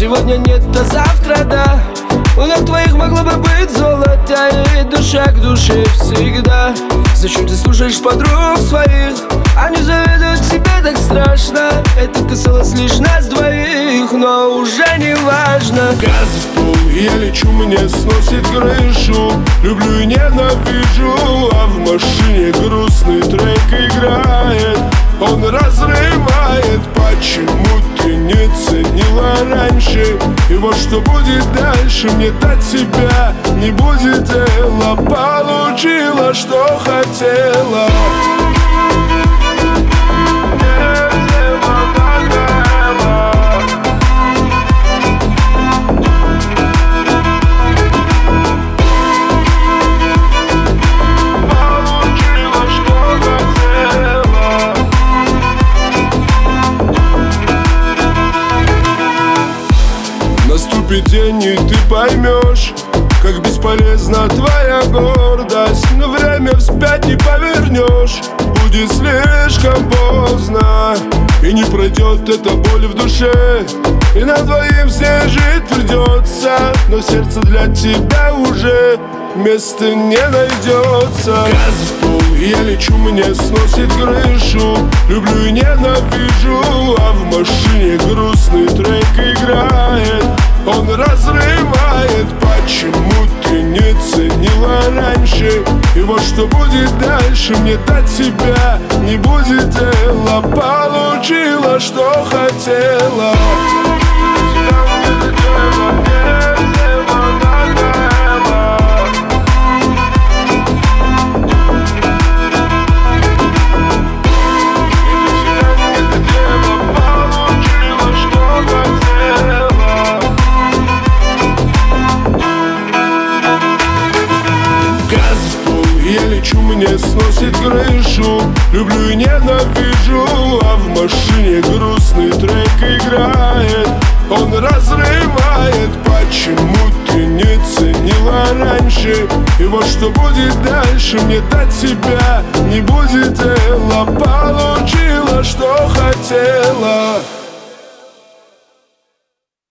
Сегодня нет, а завтра да. У ног твоих могло бы быть золото, и душа к душе всегда. Зачем ты слушаешь подруг своих? Они завидуют тебе так страшно. Это касалось лишь нас двоих, но уже не важно. Газ в пол, я лечу, мне сносит крышу. Люблю и ненавижу, а в машине грустный трек играет. Он разрывает, почему ты не ценила раньше? И вот что будет дальше, мне до тебя не будет дела. Получила, что хотела. Наступит день, и ты поймешь, как бесполезна твоя гордость. Но время вспять не повернешь, будет слишком поздно. И не пройдет эта боль в душе, и нам двоим все жить придется. Но сердце для тебя уже места не найдется. Газ в пол, я лечу, мне сносит крышу. Люблю и ненавижу, а в машине грустный трек играет. Он разрывает, почему ты не ценила раньше? И вот что будет дальше, мне до тебя не будет дела. Получила, что хотела. Я лечу, мне сносит крышу. Люблю и ненавижу, а в машине грустный трек играет. Он разрывает, почему ты не ценила раньше? И вот что будет дальше, мне до тебя не будет дела. Получила, что хотела.